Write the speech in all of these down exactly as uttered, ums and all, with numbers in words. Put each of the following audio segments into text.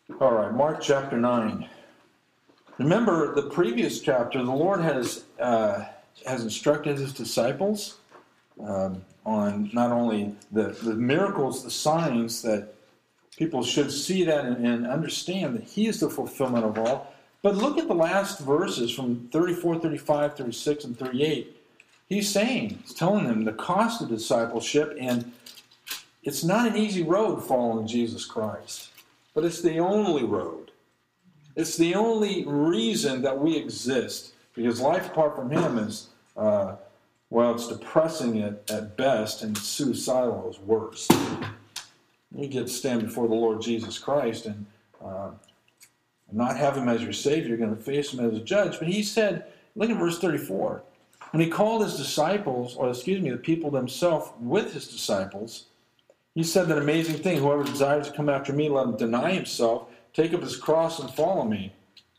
All right, Mark chapter nine. Remember the previous chapter, the Lord has uh, has instructed his disciples um, on not only the, the miracles, the signs that people should see that and, and understand that he is the fulfillment of all. But look at the last verses from thirty-four, thirty-five, thirty-six, and thirty-eight. He's saying, he's telling them the cost of discipleship, and it's not an easy road following Jesus Christ, but it's the only road. It's the only reason that we exist, because life apart from him is, uh, well, it's depressing at, at best, and suicidal is worse. You get to stand before the Lord Jesus Christ and uh, not have him as your Savior. You're going to face him as a judge. But he said, look at verse thirty-four. When he called his disciples, or excuse me, the people themselves with his disciples, he said that amazing thing, whoever desires to come after me, let him deny himself, take up his cross and follow me.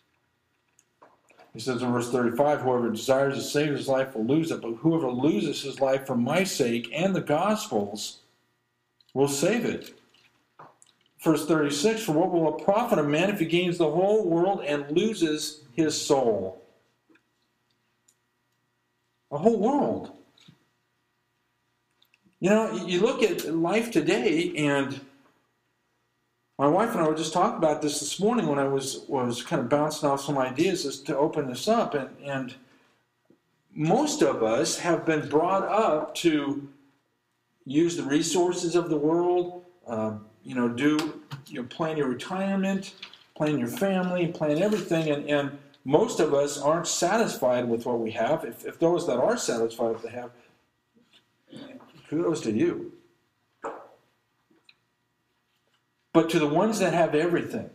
He says in verse thirty-five, whoever desires to save his life will lose it, but whoever loses his life for my sake and the gospel's will save it. Verse thirty-six, for what will it profit a man if he gains the whole world and loses his soul? The whole world. You know, you look at life today, and my wife and I were just talking about this this morning when I was, was kind of bouncing off some ideas as to open this up. And, and most of us have been brought up to use the resources of the world, uh, you know, do, you know, plan your retirement, plan your family, plan everything. And, and most of us aren't satisfied with what we have. If, if those that are satisfied with what they have, kudos to you. But to the ones that have everything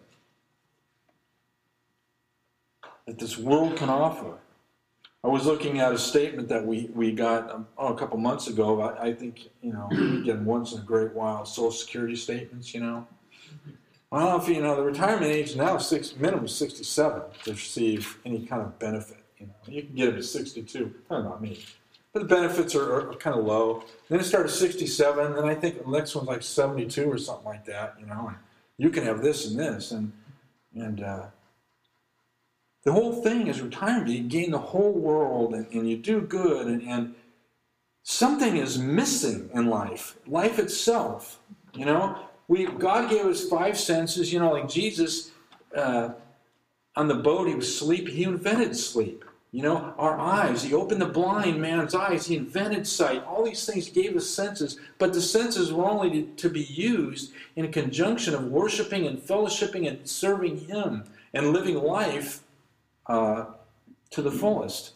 that this world can offer. I was looking at a statement that we, we got um, oh, a couple months ago. I, I think, you know, we get once in a great while Social Security statements, you know. I don't know if you know, the retirement age now is six, minimum sixty-seven to receive any kind of benefit. You know, you can get it to sixty-two. Not about me. But the benefits are, are kind of low. Then it started at sixty-seven, and I think the next one's like seventy-two or something like that. You know, and you can have this and this, and and uh, the whole thing is retirement. You gain the whole world, and, and you do good, and, and something is missing in life. Life itself, you know. We God gave us five senses. You know, like Jesus uh, on the boat, he was sleeping. He invented sleep. You know, our eyes, he opened the blind man's eyes, he invented sight. All these things he gave us senses, but the senses were only to, to be used in conjunction of worshiping and fellowshipping and serving him and living life uh, to the fullest.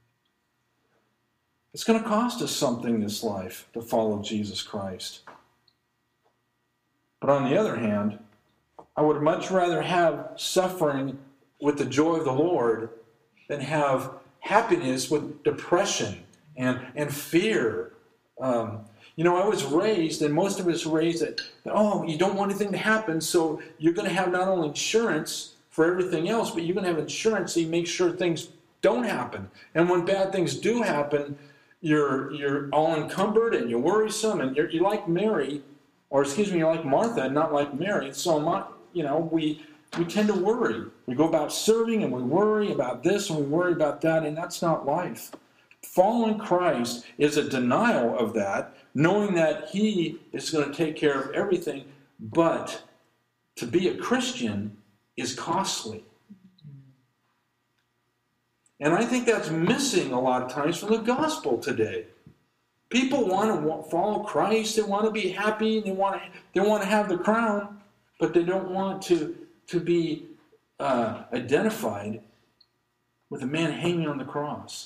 It's going to cost us something this life to follow Jesus Christ. But on the other hand, I would much rather have suffering with the joy of the Lord than have happiness with depression and, and fear. Um, you know, I was raised, and most of us were raised that, oh, you don't want anything to happen, so you're going to have not only insurance for everything else, but you're going to have insurance so you make sure things don't happen. And when bad things do happen, you're you're all encumbered and you're worrisome, and you're, you're like Mary, or excuse me, you're like Martha, and not like Mary. So, my, you know, we... We tend to worry. We go about serving and we worry about this and we worry about that, and that's not life. Following Christ is a denial of that, knowing that he is going to take care of everything, but to be a Christian is costly. And I think that's missing a lot of times from the gospel today. People want to follow Christ, they want to be happy, they want to, they want to have the crown, but they don't want to to be uh, identified with a man hanging on the cross.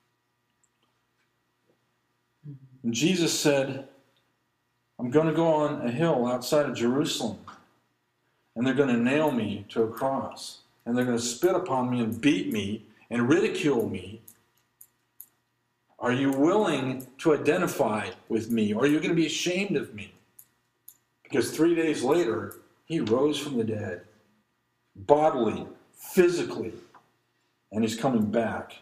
And Jesus said, I'm going to go on a hill outside of Jerusalem, and they're going to nail me to a cross, and they're going to spit upon me and beat me and ridicule me. Are you willing to identify with me, or are you going to be ashamed of me? Because three days later, he rose from the dead. Bodily, physically, and he's coming back.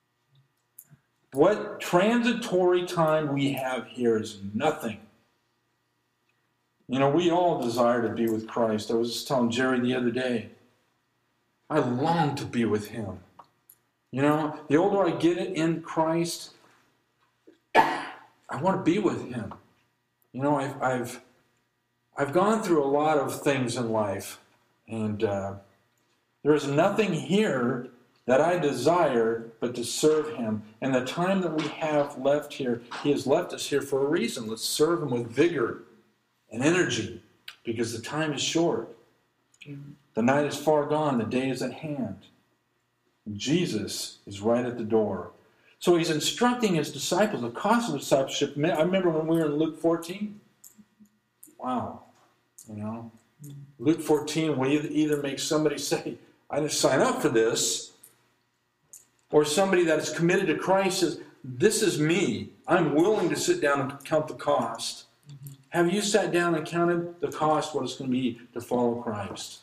What transitory time we have here is nothing You know, we all desire to be with Christ. I was just telling Jerry the other day, I long to be with him. You know, the older I get in Christ, I want to be with him. You know, I've I've, I've gone through a lot of things in life, and uh, there's nothing here that I desire but to serve him. And the time that we have left here, he has left us here for a reason. Let's serve him with vigor and energy, because the time is short. The night is far gone, the day is at hand. Jesus is right at the door. So he's instructing his disciples, the cost of discipleship. I remember when we were in Luke fourteen. Wow. You know, Luke fourteen will either make somebody say, I didn't sign up for this, or somebody that is committed to Christ says, this is me. I'm willing to sit down and count the cost. Mm-hmm. Have you sat down and counted the cost, what it's going to be to follow Christ?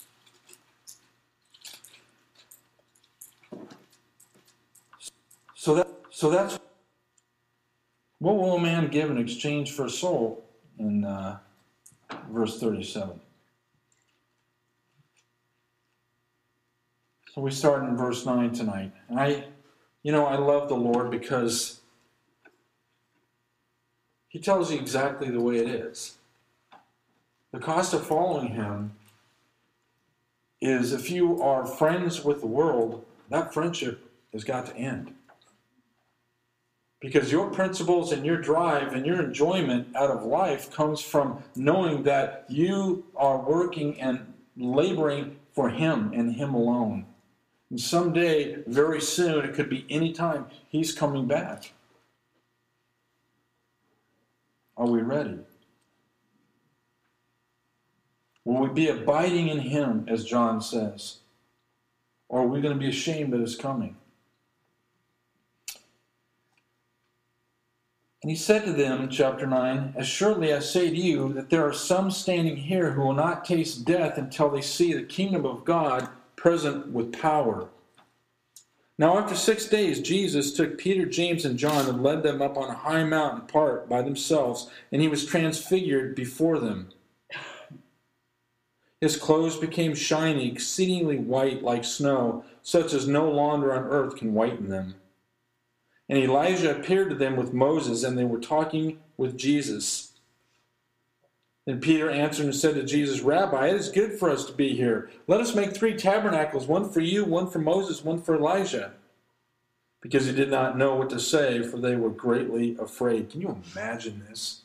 So that so that's what will a man give in exchange for a soul in uh, verse thirty-seven. So we start in verse nine tonight. And I, you know, I love the Lord because he tells you exactly the way it is. The cost of following him is, if you are friends with the world, that friendship has got to end. Because your principles and your drive and your enjoyment out of life comes from knowing that you are working and laboring for him and him alone. And someday, very soon, it could be any time, he's coming back. Are we ready? Will we be abiding in him, as John says? Or are we going to be ashamed of his coming? And he said to them in chapter nine, as surely I say to you, that there are some standing here who will not taste death until they see the kingdom of God present with power. Now after six days, Jesus took Peter, James, and John and led them up on a high mountain apart by themselves, and he was transfigured before them. His clothes became shiny, exceedingly white like snow, such as no launder on earth can whiten them. And Elijah appeared to them with Moses, and they were talking with Jesus. Then Peter answered and said to Jesus, Rabbi, it is good for us to be here. Let us make three tabernacles, one for you, one for Moses, one for Elijah. Because he did not know what to say, for they were greatly afraid. Can you imagine this?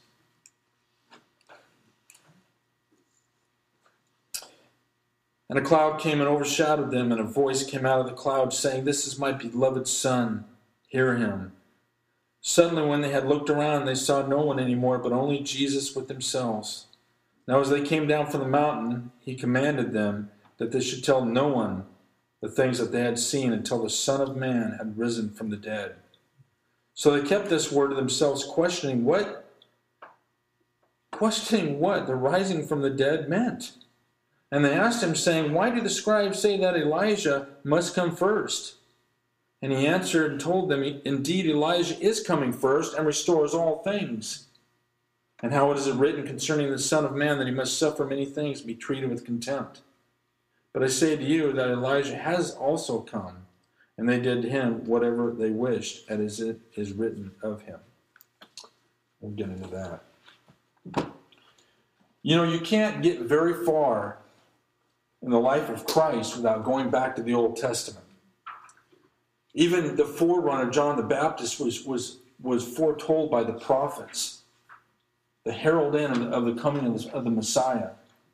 And a cloud came and overshadowed them, and a voice came out of the cloud, saying, This is my beloved Son. Hear him. Suddenly, when they had looked around, they saw no one anymore, but only Jesus with themselves. Now, as they came down from the mountain, he commanded them that they should tell no one the things that they had seen until the Son of Man had risen from the dead. So they kept this word to themselves, questioning what, questioning what the rising from the dead meant. And they asked him, saying, Why do the scribes say that Elijah must come first? And he answered and told them, Indeed, Elijah is coming first and restores all things. And how is it written concerning the Son of Man that he must suffer many things and be treated with contempt? But I say to you that Elijah has also come, and they did to him whatever they wished, as it is written of him. We'll get into that. You know, you can't get very far in the life of Christ without going back to the Old Testament. Even the forerunner, John the Baptist, was, was, was foretold by the prophets, the herald in of the coming of the, of the Messiah.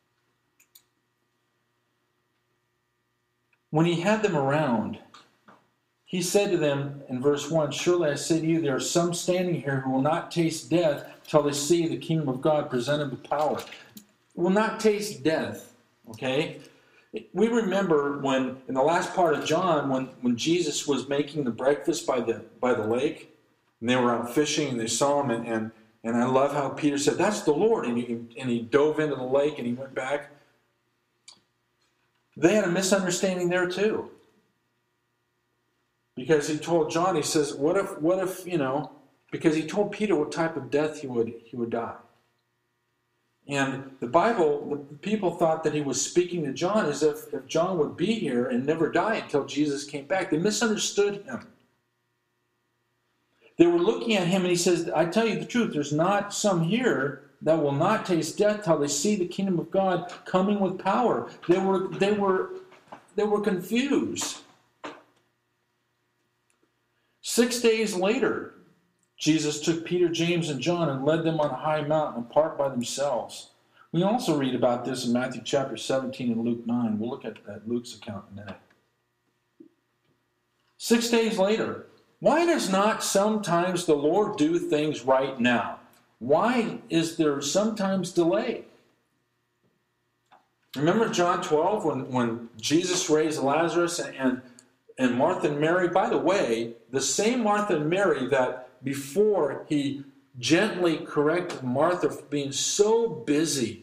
When he had them around, he said to them in verse one, Surely I say to you, there are some standing here who will not taste death till they see the kingdom of God presented with power. Will not taste death, okay? We remember when, in the last part of John, when, when Jesus was making the breakfast by the by the lake, and they were out fishing, and they saw him, and, and, and I love how Peter said, That's the Lord, and he, and he dove into the lake, and he went back. They had a misunderstanding there too. Because he told John, he says, what if, what if, you know, because he told Peter what type of death he would he would die. And the Bible, the people thought that he was speaking to John as if, if John would be here and never die until Jesus came back. They misunderstood him. They were looking at him and he says, I tell you the truth, there's not some here that will not taste death till they see the kingdom of God coming with power. They were, they were, they were confused. Six days later, Jesus took Peter, James, and John and led them on a high mountain apart by themselves. We also read about this in Matthew chapter seventeen and Luke nine. We'll look at, at Luke's account in a minute. Six days later, why does not sometimes the Lord do things right now? Why is there sometimes delay? Remember John twelve when, when Jesus raised Lazarus and, and, and Martha and Mary? By the way, the same Martha and Mary that before he gently corrected Martha for being so busy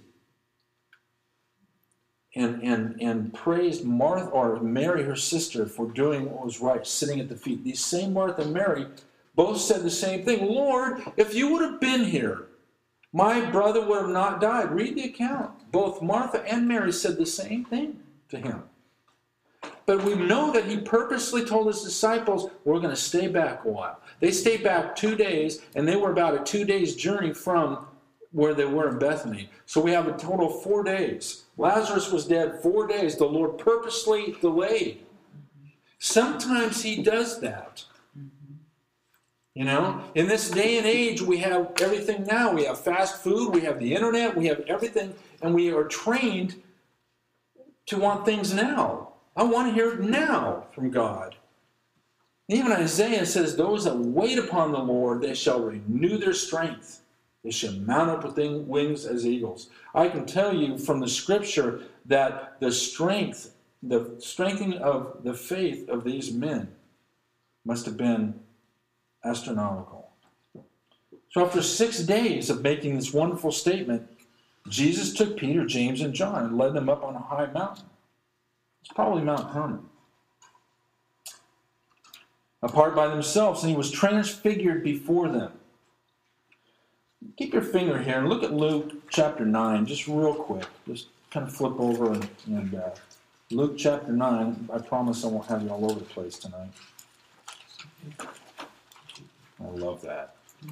and, and, and praised Martha or Mary, her sister, for doing what was right, sitting at the feet. These same Martha and Mary both said the same thing. Lord, if you would have been here, my brother would have not died. Read the account. Both Martha and Mary said the same thing to him. But we know that he purposely told his disciples, we're going to stay back a while. They stayed back two days, and they were about a two days journey from where they were in Bethany. So we have a total of four days. Lazarus was dead four days. The Lord purposely delayed. Sometimes he does that. You know, in this day and age, we have everything now. We have fast food, we have the internet, we have everything, and we are trained to want things now. I want to hear it now from God. Even Isaiah says, those that wait upon the Lord, they shall renew their strength. They shall mount up with wings as eagles. I can tell you from the scripture that the strength, the strengthening of the faith of these men must have been astronomical. So after six days of making this wonderful statement, Jesus took Peter, James, and John and led them up on a high mountain. It's probably Mount Hermon. Apart by themselves, and he was transfigured before them. Keep your finger here and look at Luke chapter nine, just real quick. Just kind of flip over and, and uh, Luke chapter nine. I promise I won't have you all over the place tonight. I love that.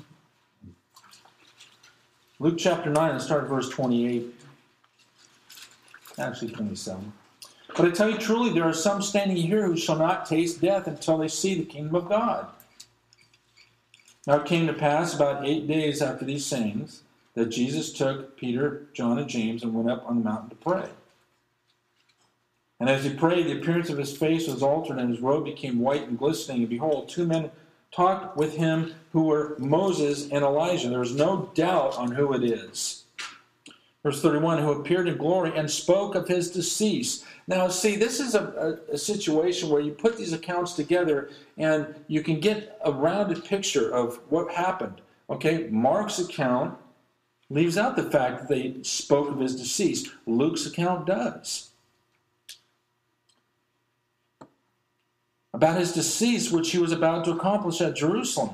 Luke chapter nine, and start at verse twenty-eight. Actually, twenty-seven. But I tell you truly, there are some standing here who shall not taste death until they see the kingdom of God. Now it came to pass about eight days after these sayings that Jesus took Peter, John, and James and went up on the mountain to pray. And as he prayed, the appearance of his face was altered, and his robe became white and glistening. And behold, two men talked with him who were Moses and Elijah. There was no doubt on who it is. Verse thirty-one, who appeared in glory and spoke of his decease. Now, see, this is a, a, a situation where you put these accounts together and you can get a rounded picture of what happened. Okay, Mark's account leaves out the fact that they spoke of his decease. Luke's account does. About his decease, which he was about to accomplish at Jerusalem.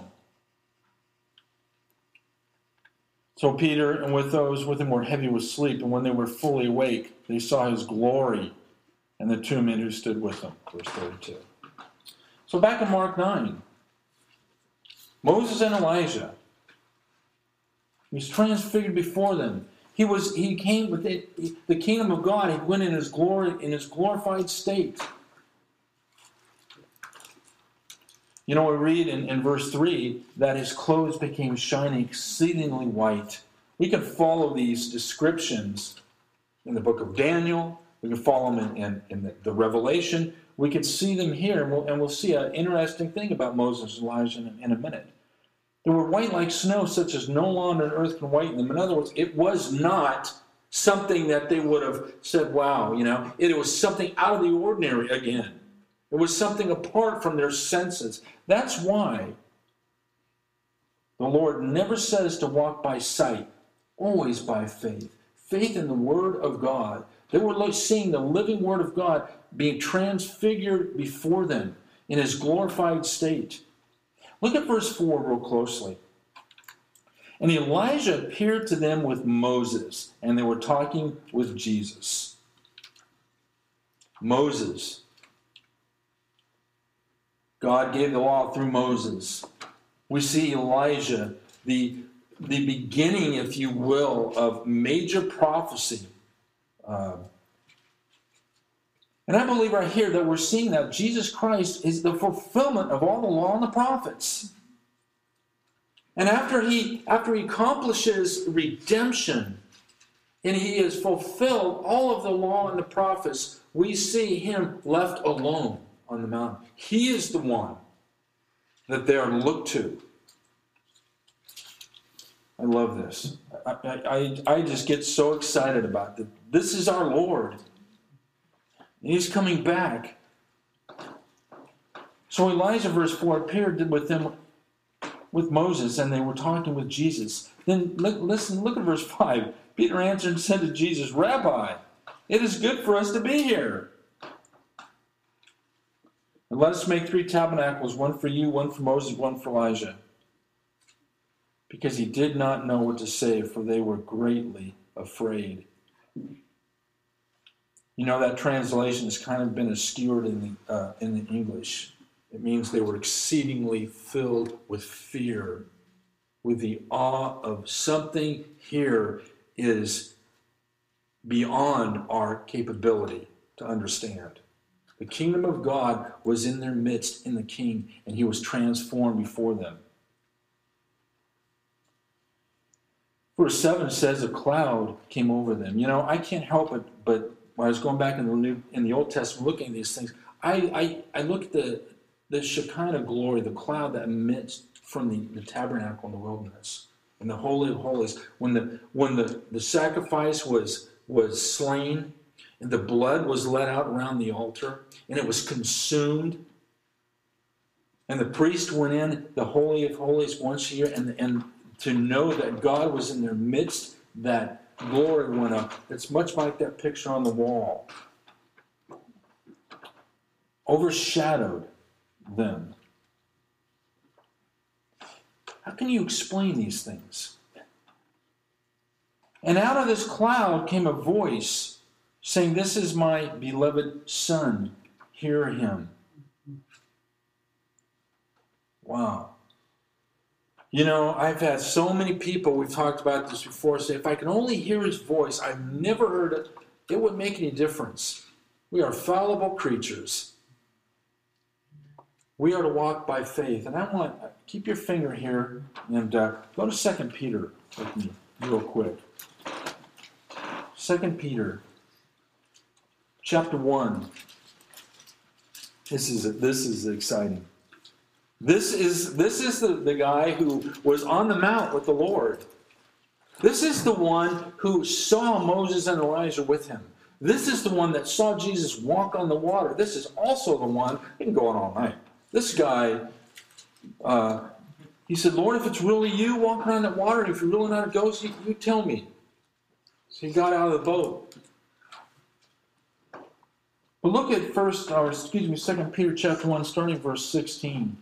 So Peter and with those with him were heavy with sleep, and when they were fully awake, they saw his glory and the two men who stood with him. Verse thirty-two. So back in Mark nine, Moses and Elijah, he was transfigured before them. He was he came with it, the kingdom of God. He went in his glory, in his glorified state. You know, we read in, in verse three that his clothes became shining exceedingly white. We can follow these descriptions in the book of Daniel. We can follow them in, in, in the, the Revelation. We can see them here, and we'll, and we'll see an interesting thing about Moses and Elijah in, in a minute. They were white like snow, such as no lawn on earth can whiten them. In other words, it was not something that they would have said, wow, you know. It was something out of the ordinary again. It was something apart from their senses. That's why the Lord never says to walk by sight, always by faith. Faith in the Word of God. They were seeing the living Word of God being transfigured before them in his glorified state. Look at verse four real closely. And Elijah appeared to them with Moses, and they were talking with Jesus. Moses. God gave the law through Moses. We see Elijah, the, the beginning, if you will, of major prophecy. Uh, and I believe right here that we're seeing that Jesus Christ is the fulfillment of all the law and the prophets. And after he, after he accomplishes redemption, and he has fulfilled all of the law and the prophets, we see him left alone on the mountain. He is the one that they are looked to. I love this. I, I, I just get so excited about it. This is our Lord. And he's coming back. So Elijah, verse four, appeared with them, with Moses, and they were talking with Jesus. Then listen, look at verse five. Peter answered and said to Jesus, Rabbi, it is good for us to be here. And let us make three tabernacles, one for you, one for Moses, one for Elijah. Because he did not know what to say, for they were greatly afraid. You know, that translation has kind of been obscured in the, uh, in the English. It means they were exceedingly filled with fear, with the awe of something here is beyond our capability to understand. The kingdom of God was in their midst in the king, and he was transformed before them. Verse seven says a cloud came over them. You know, I can't help it, but when I was going back in the New, in the Old Testament looking at these things, I, I, I look at the, the Shekinah glory, the cloud that emits from the, the tabernacle in the wilderness, in the Holy of Holies. When the when the, the sacrifice was, was slain, and the blood was let out around the altar, and it was consumed, and the priest went in the Holy of Holies once a year, and, and to know that God was in their midst, that glory went up. It's much like that picture on the wall. Overshadowed them. How can you explain these things? And out of this cloud came a voice saying, "This is my beloved Son, hear him." Wow. You know, I've had so many people, we've talked about this before, say, if I can only hear his voice, I've never heard it, it wouldn't make any difference. We are fallible creatures. We are to walk by faith. And I want, keep your finger here and uh, go to Second Peter with me real quick. Second Peter, chapter one. This is, this is exciting. This is, this is the, the guy who was on the mount with the Lord. This is the one who saw Moses and Elijah with him. This is the one that saw Jesus walk on the water. This is also the one, he can go on all night. This guy, uh, he said, "Lord, if it's really you walking on that water, and if you're really not a ghost, you, you tell me." So he got out of the boat. But look at first, or excuse me, Second Peter chapter one, starting verse sixteen.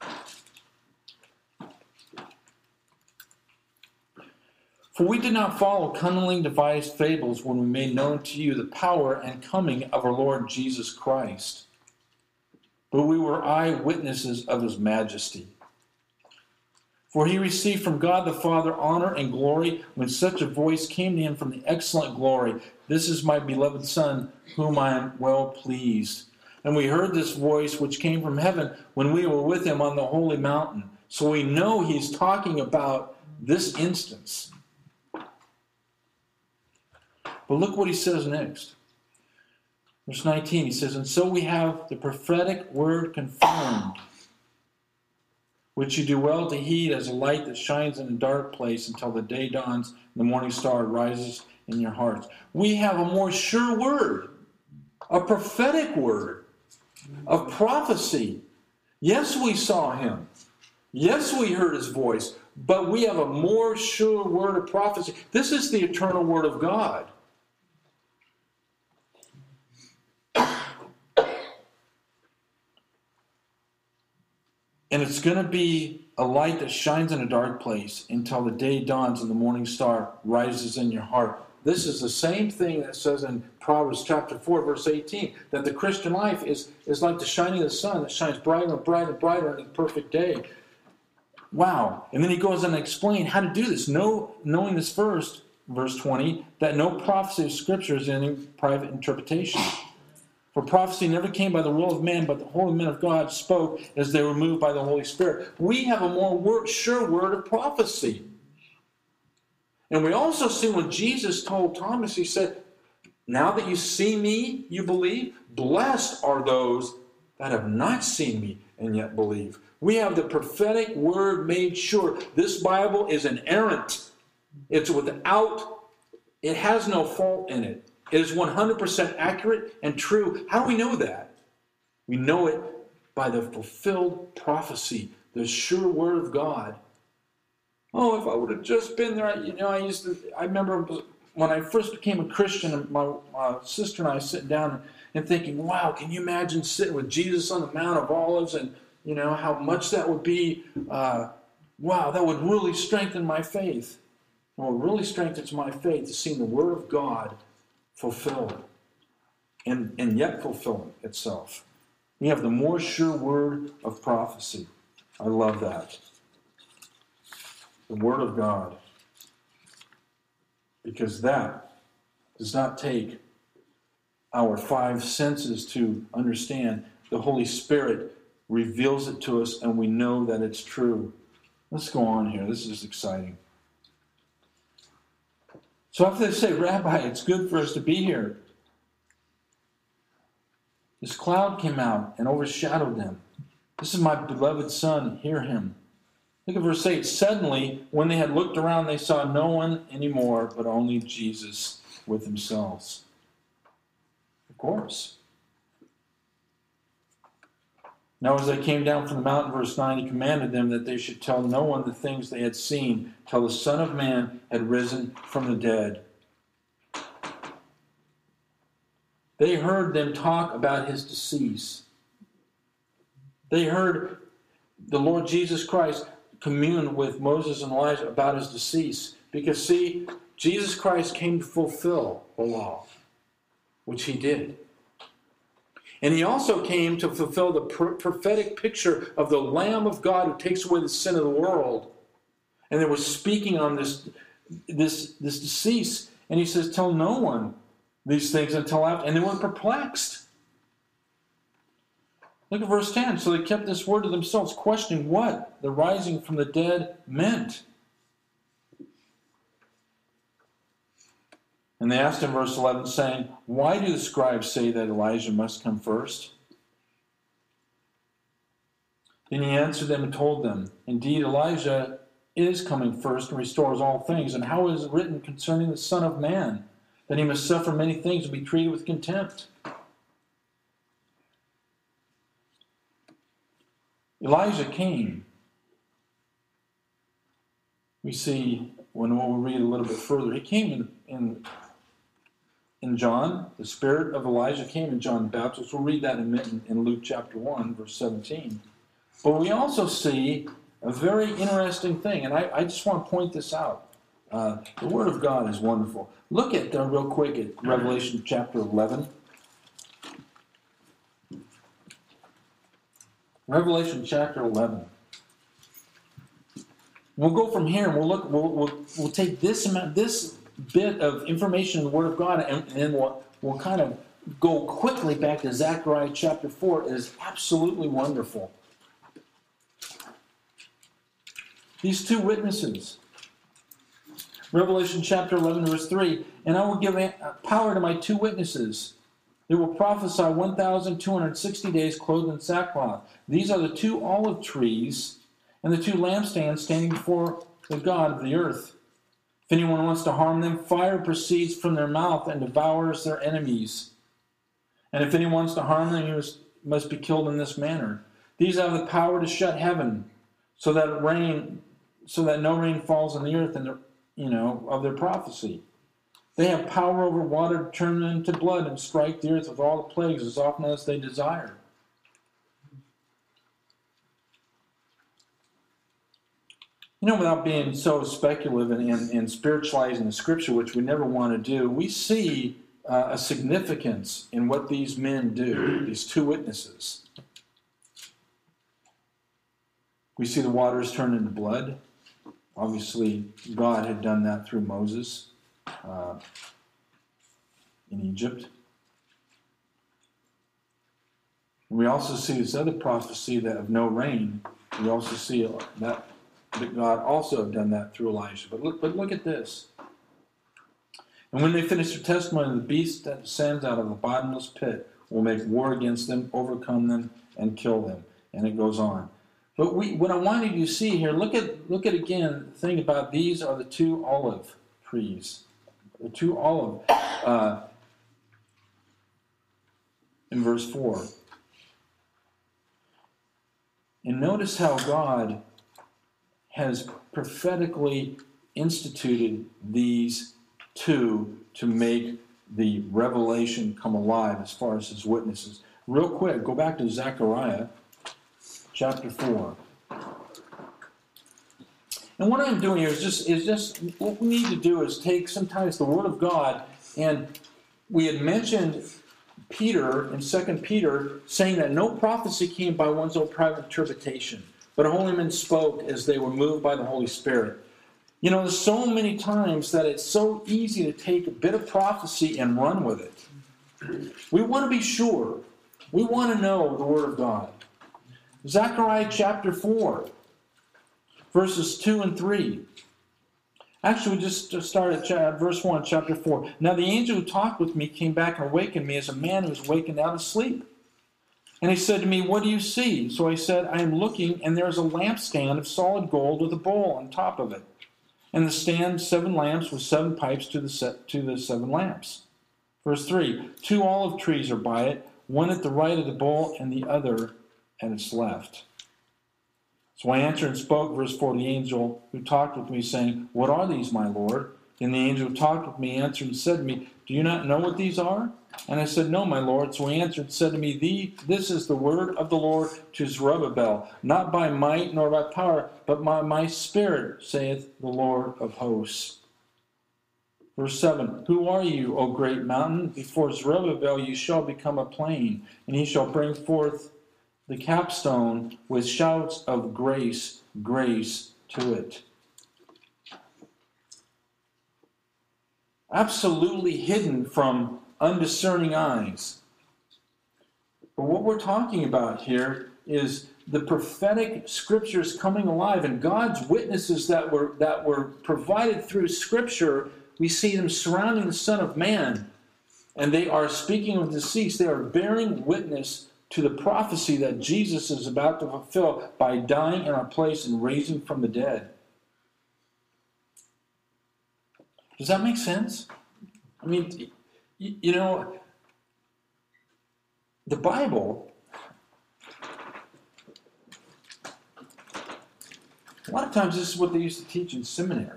"For we did not follow cunningly devised fables when we made known to you the power and coming of our Lord Jesus Christ. But we were eyewitnesses of his majesty. For he received from God the Father honor and glory when such a voice came to him from the excellent glory, 'This is my beloved Son, whom I am well pleased.' And we heard this voice which came from heaven when we were with him on the holy mountain." So we know he's talking about this instance. But look what he says next. Verse nineteen, he says, "And so we have the prophetic word confirmed, which you do well to heed as a light that shines in a dark place until the day dawns and the morning star rises in your hearts." We have a more sure word, a prophetic word of prophecy. Yes, we saw him. Yes, we heard his voice, but we have a more sure word of prophecy. This is the eternal word of God. And it's going to be a light that shines in a dark place until the day dawns and the morning star rises in your heart. This is the same thing that says in Proverbs chapter four, verse eighteen, that the Christian life is, is like the shining of the sun that shines brighter and brighter and brighter in the perfect day. Wow. And then he goes on to explain how to do this. Know, knowing this first, verse twenty, that no prophecy of Scripture is any private interpretation. For prophecy never came by the will of man, but the holy men of God spoke as they were moved by the Holy Spirit. We have a more word, sure word of prophecy. And we also see when Jesus told Thomas, he said, now that you see me, you believe? Blessed are those that have not seen me and yet believe. We have the prophetic word made sure. This Bible is inerrant. It's without, it has no fault in it. It is one hundred percent accurate and true. How do we know that? We know it by the fulfilled prophecy, the sure word of God. Oh, if I would have just been there, you know, I used to, I remember when I first became a Christian, my uh, sister and I sitting down and thinking, wow, can you imagine sitting with Jesus on the Mount of Olives and, you know, how much that would be, uh, wow, that would really strengthen my faith. Well, it really strengthens my faith to see the Word of God fulfilled and, and yet fulfilling itself. We have the more sure word of prophecy. I love that. The Word of God. Because that does not take our five senses to understand. The Holy Spirit reveals it to us and we know that it's true. Let's go on here. This is exciting. So after they say, Rabbi, it's good for us to be here, this cloud came out and overshadowed them. This is my beloved Son, hear him. Look at verse eight. Suddenly, when they had looked around, they saw no one anymore, but only Jesus with themselves. Of course. Now as they came down from the mountain, verse nine, he commanded them that they should tell no one the things they had seen till the Son of Man had risen from the dead. They heard them talk about his decease. They heard the Lord Jesus Christ commune with Moses and Elijah about his decease. Because, see, Jesus Christ came to fulfill the law, which he did. And he also came to fulfill the prophetic picture of the Lamb of God who takes away the sin of the world. And they were speaking on this, this, this decease. And he says, tell no one these things until after. And they were perplexed. Look at verse ten. So they kept this word to themselves, questioning what the rising from the dead meant. And they asked him, verse eleven, saying, why do the scribes say that Elijah must come first? Then he answered them and told them, indeed, Elijah is coming first and restores all things. And how is it written concerning the Son of Man, that he must suffer many things and be treated with contempt? Elijah came. We see, when we'll read a little bit further, he came in, in, in John. The spirit of Elijah came in John the Baptist. We'll read that in, in, in Luke chapter one, verse seventeen. But we also see a very interesting thing, and I, I just want to point this out. Uh, the Word of God is wonderful. Look at, uh, real quick, at Revelation chapter eleven. Revelation chapter eleven. We'll go from here and we'll look. We'll we'll, we'll take this amount, this bit of information in the Word of God, and, and then we'll we'll kind of go quickly back to Zechariah chapter four. It is absolutely wonderful. These two witnesses. Revelation chapter eleven, verse three. And I will give power to my two witnesses. They will prophesy one thousand two hundred sixty days clothed in sackcloth. These are the two olive trees and the two lampstands standing before the God of the earth. If anyone wants to harm them, fire proceeds from their mouth and devours their enemies. And if anyone wants to harm them, he must, must be killed in this manner. These have the power to shut heaven, so that rain, so that no rain falls on the earth, and the, you know, of their prophecy. They have power over water to turn it into blood and strike the earth with all the plagues as often as they desire. You know, without being so speculative and, and, and spiritualizing the Scripture, which we never want to do, we see uh, a significance in what these men do, these two witnesses. We see the waters turn into blood. Obviously, God had done that through Moses uh, in Egypt. And we also see this other prophecy that of no rain. We also see that, that God also had done that through Elijah. But look, but look at this. And when they finish their testimony, the beast that descends out of the bottomless pit will make war against them, overcome them, and kill them. And it goes on. But we, what I wanted you to see here, look at look at again, the thing about these are the two olive trees. The two olive. Uh, in verse four. And notice how God has prophetically instituted these two to make the revelation come alive as far as his witnesses. Real quick, go back to Zechariah chapter four. And what I'm doing here is just, is just what we need to do is take sometimes the Word of God, and we had mentioned Peter in Second Peter saying that no prophecy came by one's own private interpretation, but holy men spoke as they were moved by the Holy Spirit. You know, there's so many times that it's so easy to take a bit of prophecy and run with it. We want to be sure. We want to know the Word of God. Zechariah chapter four, verses two and three. Actually, we just started at verse one, chapter four. Now the angel who talked with me came back and awakened me as a man who is wakened out of sleep. And he said to me, "What do you see?" So I said, "I am looking, and there is a lampstand of solid gold with a bowl on top of it. And the stand, seven lamps with seven pipes to the set, to the seven lamps." Verse three, two olive trees are by it, one at the right of the bowl and the other at its left. So I answered and spoke, verse four, the angel who talked with me, saying, "What are these, my Lord?" And the angel who talked with me answered and said to me, "Do you not know what these are?" And I said, "No, my Lord." So he answered and said to me, "Thee, this is the word of the Lord to Zerubbabel, not by might nor by power, but by my spirit, saith the Lord of hosts." Verse seven, "Who are you, O great mountain? Before Zerubbabel you shall become a plain, and he shall bring forth the capstone with shouts of grace, grace to it." Absolutely hidden from undiscerning eyes. But what we're talking about here is the prophetic scriptures coming alive, and God's witnesses that were that were provided through Scripture. We see them surrounding the Son of Man, and they are speaking of the deceased. They are bearing witness to the prophecy that Jesus is about to fulfill by dying in our place and raising from the dead. Does that make sense? I mean, you know, the Bible, a lot of times this is what they used to teach in seminary.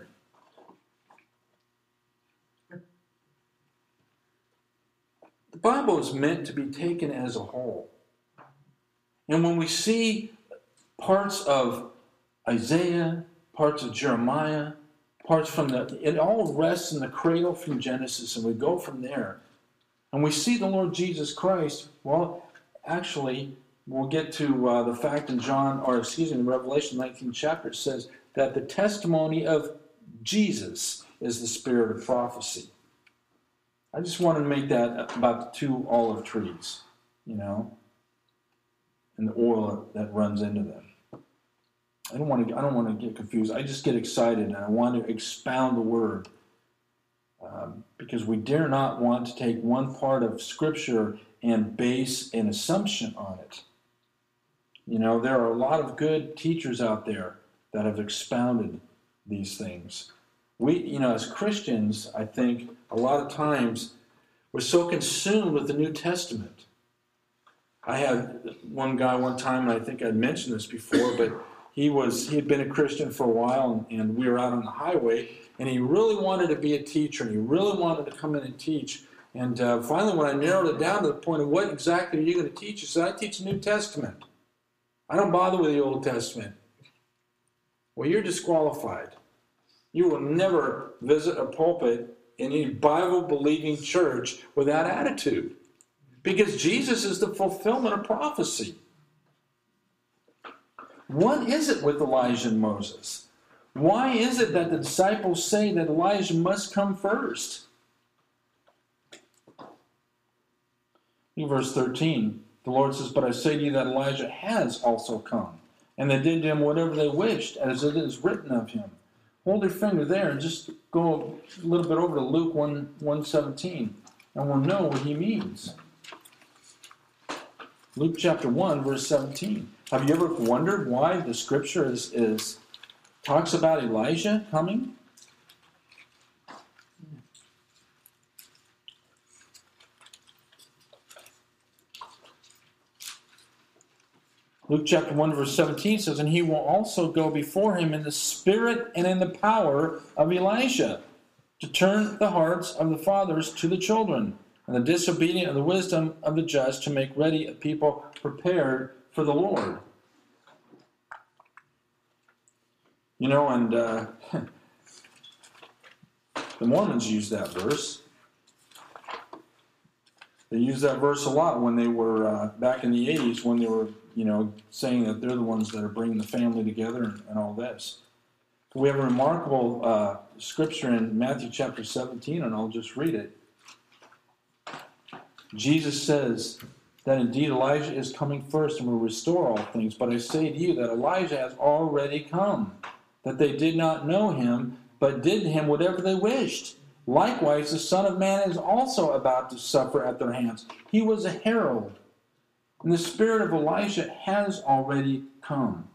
The Bible is meant to be taken as a whole. And when we see parts of Isaiah, parts of Jeremiah, parts from the, it all rests in the cradle from Genesis, and we go from there. And we see the Lord Jesus Christ. Well, actually, we'll get to uh, the fact in John, or excuse me, in Revelation nineteenth chapter, it says that the testimony of Jesus is the spirit of prophecy. I just wanted to make that about the two olive trees, you know, and the oil that runs into them. I don't want to. I don't want to get confused. I just get excited, and I want to expound the word, um, because we dare not want to take one part of Scripture and base an assumption on it. You know, there are a lot of good teachers out there that have expounded these things. We, you know, as Christians, I think a lot of times we're so consumed with the New Testament. I had one guy one time, and I think I'd mentioned this before, but he was he had been a Christian for a while, and, and we were out on the highway, and he really wanted to be a teacher, and he really wanted to come in and teach. And uh, finally, when I narrowed it down to the point of what exactly are you going to teach, he said, "I teach the New Testament. I don't bother with the Old Testament." well, you're disqualified. You will never visit a pulpit in any Bible-believing church with that attitude. Because Jesus is the fulfillment of prophecy. What is it with Elijah and Moses? Why is it that the disciples say that Elijah must come first? In verse thirteen, the Lord says, "But I say to you that Elijah has also come, and they did to him whatever they wished, as it is written of him." Hold your finger there and just go a little bit over to Luke one seventeen, and we'll know what he means. Luke chapter one, verse seventeen. Have you ever wondered why the scripture is, is talks about Elijah coming? Luke chapter one, verse seventeen says, "And he will also go before him in the spirit and in the power of Elijah, to turn the hearts of the fathers to the children, and the disobedient of the wisdom of the just, to make ready a people prepared for the Lord." You know, and uh, the Mormons use that verse. They used that verse a lot when they were, uh, back in the eighties, when they were, you know, saying that they're the ones that are bringing the family together and, and all this. We have a remarkable uh, scripture in Matthew chapter seventeen, and I'll just read it. Jesus says that indeed Elijah is coming first and will restore all things. But I say to you that Elijah has already come, that they did not know him, but did to him whatever they wished. Likewise, the Son of Man is also about to suffer at their hands. He was a herald, and the spirit of Elijah has already come.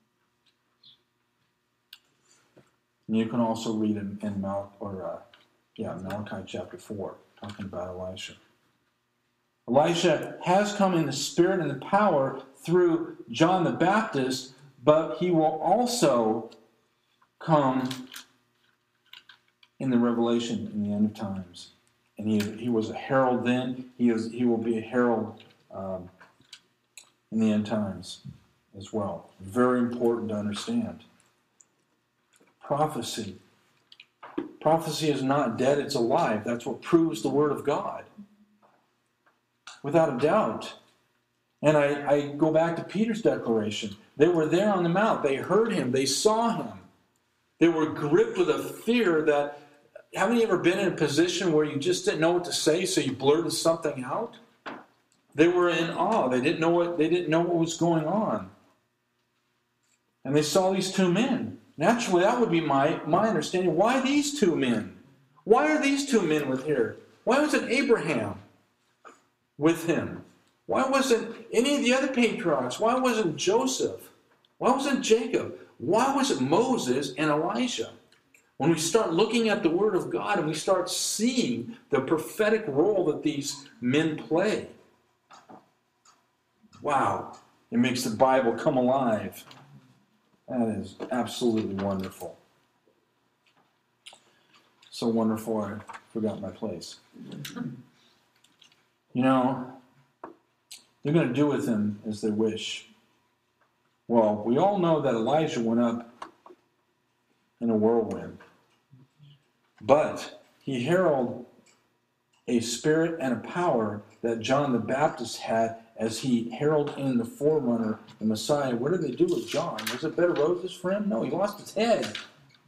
And you can also read in, in Mal, or uh, yeah, Malachi chapter four, talking about Elisha. Elisha has come in the spirit and the power through John the Baptist, but he will also come in the revelation in the end of times. And he, he was a herald then. He is he will be a herald um, in the end times as well. Very important to understand. Prophecy. Prophecy is not dead, it's alive. That's what proves the Word of God. Without a doubt. And I, I go back to Peter's declaration. They were there on the mount. They heard him. They saw him. They were gripped with a fear that, haven't you ever been in a position where you just didn't know what to say, so you blurted something out? They were in awe. They didn't know what, they didn't know what was going on. And they saw these two men. Naturally, that would be my, my understanding. Why these two men? Why are these two men with here? Why wasn't Abraham with him? Why wasn't any of the other patriarchs? Why wasn't Joseph? Why wasn't Jacob? Why was it Moses and Elijah? When we start looking at the Word of God and we start seeing the prophetic role that these men play, wow, it makes the Bible come alive. That is absolutely wonderful. So wonderful, I forgot my place. You know, they're going to do with him as they wish. Well, we all know that Elijah went up in a whirlwind. But he heralded a spirit and a power that John the Baptist had as he heralded in the forerunner, the Messiah. What did they do with John? Was it bed of roses for him? No, he lost his head.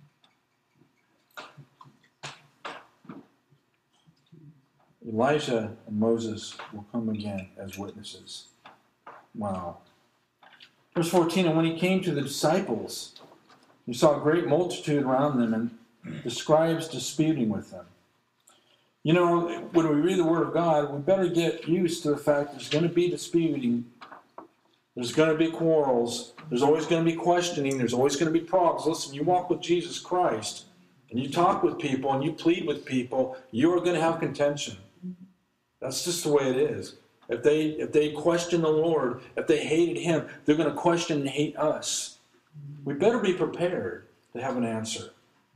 Elijah and Moses will come again as witnesses. Wow. Verse fourteen, and when he came to the disciples, he saw a great multitude around them and the scribes disputing with them. You know, when we read the Word of God, we better get used to the fact there's going to be disputing. There's going to be quarrels. There's always going to be questioning. There's always going to be problems. Listen, you walk with Jesus Christ and you talk with people and you plead with people, you are going to have contention. That's just the way it is. If they if they question the Lord, if they hated him, they're going to question and hate us. We better be prepared to have an answer.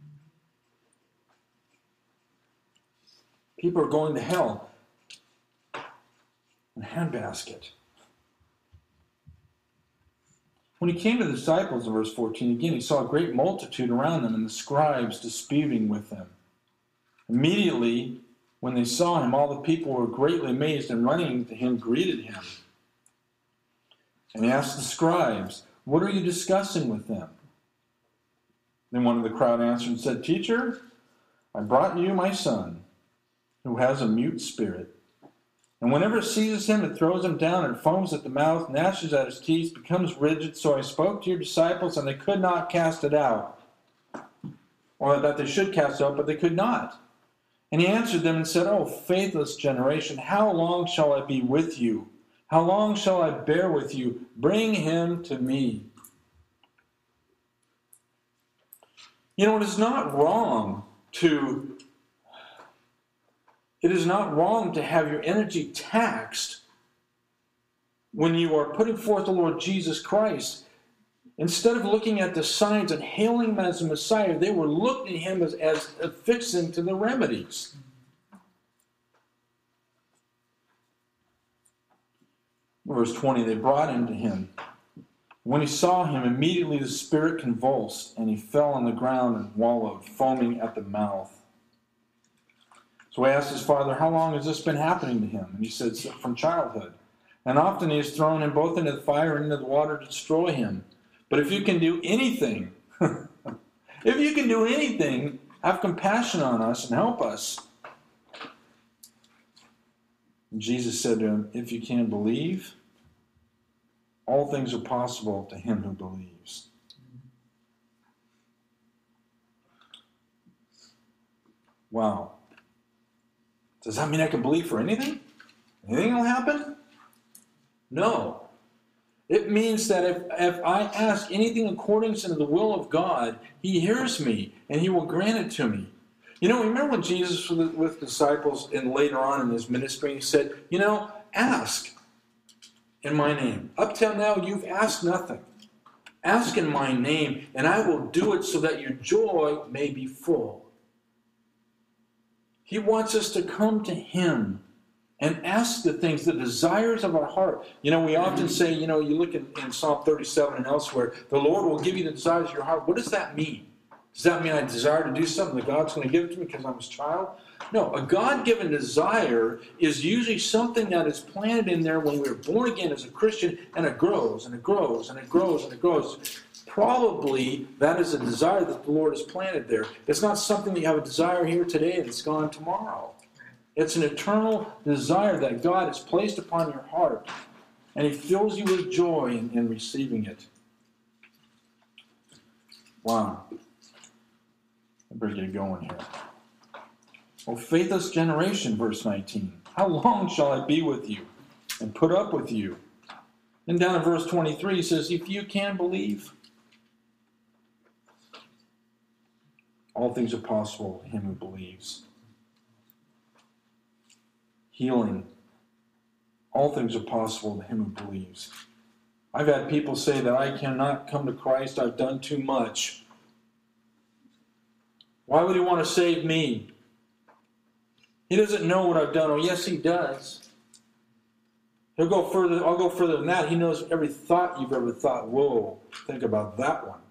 People are going to hell in a handbasket. When he came to the disciples in verse fourteen, again, he saw a great multitude around them and the scribes disputing with them. Immediately, when they saw him, all the people were greatly amazed and running to him greeted him. And he asked the scribes, "What are you discussing with them?" Then one of the crowd answered and said, "Teacher, I brought you my son, who has a mute spirit. And whenever it seizes him, it throws him down and foams at the mouth, gnashes at his teeth, becomes rigid. So I spoke to your disciples, and they could not cast it out. Or that they should cast it out, but they could not." And he answered them and said, "O faithless generation, how long shall I be with you? How long shall I bear with you? Bring him to me." You know, it is not wrong to It is not wrong to have your energy taxed when you are putting forth the Lord Jesus Christ. Instead of looking at the signs and hailing him as a Messiah, they were looking at him as, as affixing to the remedies. Verse twenty, they brought him to him. When he saw him, immediately the spirit convulsed, and he fell on the ground and wallowed, foaming at the mouth. So he asked his father, "How long has this been happening to him?" And he said, "From childhood. And often he has thrown him both into the fire and into the water to destroy him. But if you can do anything, if you can do anything, have compassion on us and help us." And Jesus said to him, "If you can believe, all things are possible to him who believes." Wow. Does that mean I can believe for anything? Anything will happen? No. It means that if, if I ask anything according to the will of God, he hears me and he will grant it to me. You know, remember when Jesus was with, with disciples and later on in his ministry, he said, you know, ask in my name. Up till now, you've asked nothing. Ask in my name, and I will do it so that your joy may be full. He wants us to come to him and ask the things, the desires of our heart. You know, we often say, you know, you look in, in Psalm thirty-seven and elsewhere, the Lord will give you the desires of your heart. What does that mean? Does that mean I desire to do something that God's going to give it to me because I'm his child? No, a God-given desire is usually something that is planted in there when we're born again as a Christian, and it grows, and it grows, and it grows, and it grows. Probably that is a desire that the Lord has planted there. It's not something that you have a desire here today and it's gone tomorrow. It's an eternal desire that God has placed upon your heart, and he fills you with joy in, in receiving it. Wow. I better get going here. O faithless generation, verse nineteen. How long shall I be with you and put up with you? And down in verse twenty-three, he says, if you can believe, all things are possible to him who believes. Healing. All things are possible to him who believes. I've had people say that I cannot come to Christ. I've done too much. Why would he want to save me? He doesn't know what I've done. Oh, yes, he does. He'll go further. I'll go further than that. He knows every thought you've ever thought. Whoa, think about that one.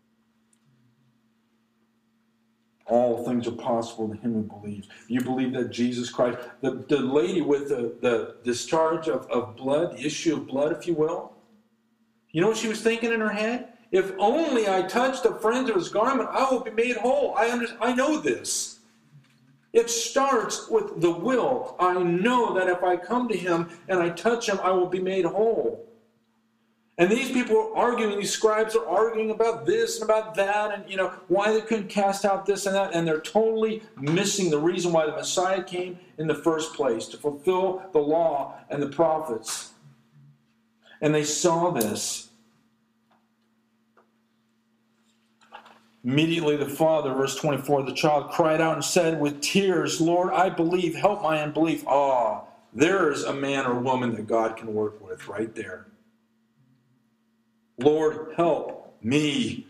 All things are possible to him who believes. You believe that Jesus Christ, the, the lady with the, the discharge of, of blood, the issue of blood, if you will, you know what she was thinking in her head? If only I touch the fringe of his garment, I will be made whole. I under, I know this. It starts with the will. I know that if I come to him and I touch him, I will be made whole. And these people are arguing, these scribes are arguing about this and about that, and you know, why they couldn't cast out this and that, and they're totally missing the reason why the Messiah came in the first place, to fulfill the law and the prophets. And they saw this. Immediately the father, verse twenty-four, the child cried out and said with tears, Lord, I believe, help my unbelief. Ah, there's a man or woman that God can work with right there. Lord, help me.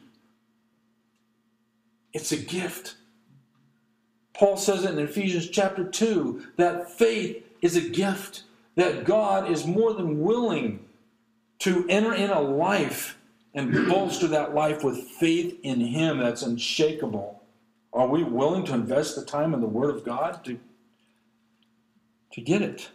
It's a gift. Paul says it in Ephesians chapter two, that faith is a gift, that God is more than willing to enter in a life and bolster that life with faith in Him that's unshakable? Are we willing to invest the time in the Word of God to, to get it?